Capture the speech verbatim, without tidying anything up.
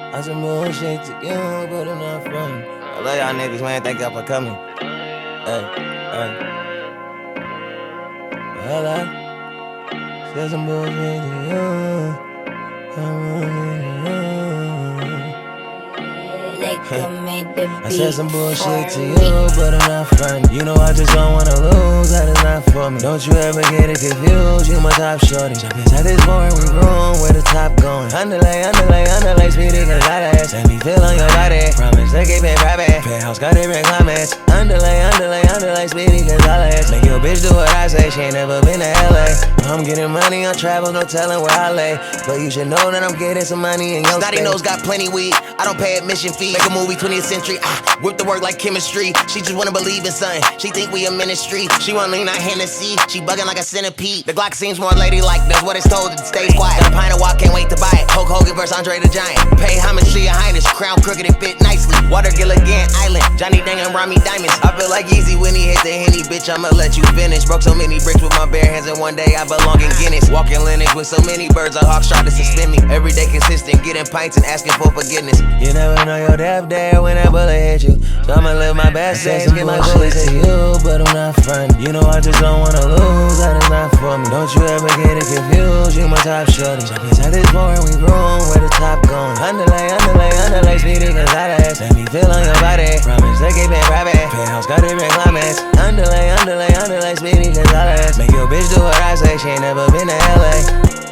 I some bullshit to you, but I'm not from. I love y'all niggas, man. Thank y'all for coming. Hey, hey. Well, I said some bullshit to you. I said some bullshit to you, but I'm not frontin'. You know I just don't wanna lose, that is not for me. Don't you ever get it confused, you my top shorty. Jump inside this boring we room, where the top going. Underlay, underlay, underlay, speedy cause I let let me feel on your body. Promise to keep it private, penthouse got different comments. Underlay, underlay, underlay, speedy cause I let make your bitch do what I say, she ain't never been to L A. I'm getting money on travel, no telling where I lay. But you should know that I'm getting some money in your Snotty state. nose got plenty weed, I don't pay admission fee. Make a movie twentieth century, ah, whip the work like chemistry. She just wanna believe in something, she think we a ministry. She wanna lean on Hennessy, she bugging like a centipede. The Glock seems more ladylike, that's what it's told, it stays quiet. Got a pint of walk, can't wait to buy it. Hulk Hogan versus Andre the Giant. Pay homage to your highness, crown crooked and fit nicely. Water Gilligan Island, Johnny Dang and Rami Diamonds. I feel like Easy when he hit the Henny, bitch, I'ma let you finish. Broke so many bricks with my bare hands and one day I belong in Guinness. Walking lineage with so many birds, a hawk tried to suspend me. Every day consistent, getting pints and asking for forgiveness. You never know your death day when that bullet hit you. So I'ma live my best days, get my bullets to you, but I'm not frontin'. You know I just don't wanna lose, that is not for me. Don't you ever get it confused, you my top shorty. Jump inside this boring we room, where the top going. Underlay, underlay, underlay, speedy cause I let let me feel on your body. Promise to keep it private, penthouse got different climates. Underlay, underlay, underlay, speedy cause I let make your bitch do what I say, she ain't never been to L A.